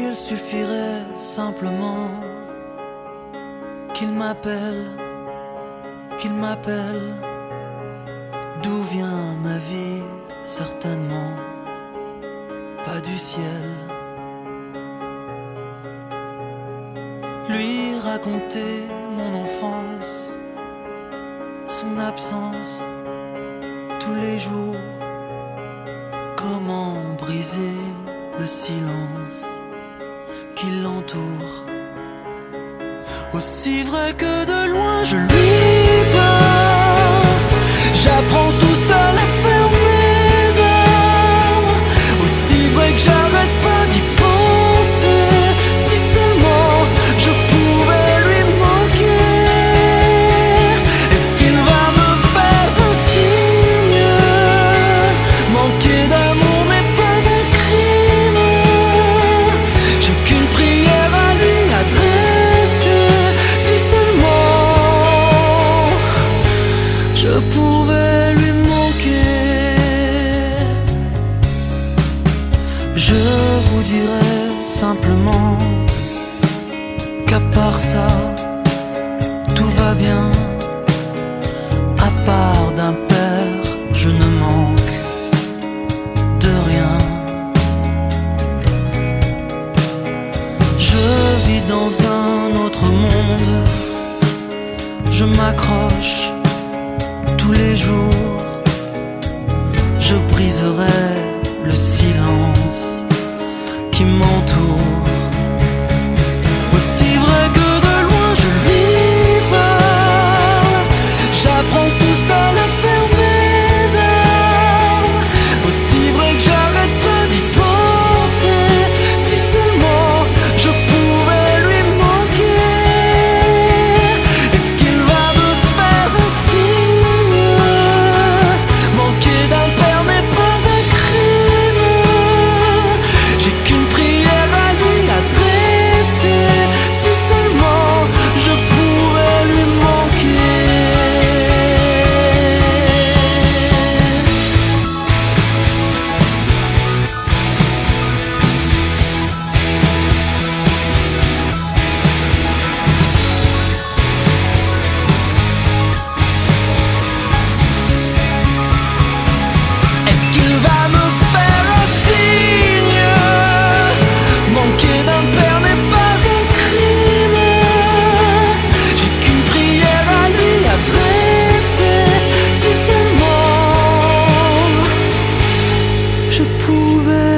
il suffirait simplement qu'il m'appelle, qu'il m'appelle. D'où vient ma vie? Certainement pas du ciel. Lui raconter mon enfance, son absence tous les jours. Comment briser le silence qui l'entoure? Aussi vrai que de loin je lui parle, j'apprends tout seul à fermer mes armes. Aussi vrai que j'arrête pas d'y penser. Si seulement je pouvais lui manquer. Est-ce qu'il va me faire un signe? Manquer d'amour n'est pas un crime. J'ai qu'une prière à lui adresser. Si seulement je pouvais lui manquer. Je vous dirais simplement qu'à part ça, tout va bien. À part d'un père, je ne manque de rien. Je vis dans un autre monde. Je m'accroche tous les jours. Je briserai le silence qui m'entoure. Aussi vrai que de loin je lui parle, j'apprends tout seul à fermer mes armes. Aussi vrai que j'arrête pas d'y penser. Si seulement je pouvais lui manquer. Est-ce qu'il va me faire un signe? Manquer d'un père n'est pas un crime. J'ai qu'une prière à lui adresser. Si seulement je pouvais lui manquer. Est-ce qu'il va me faire un signe? Manquer d'un père n'est pas un crime. J'ai qu'une prière à lui adresser. Si seulement je pouvais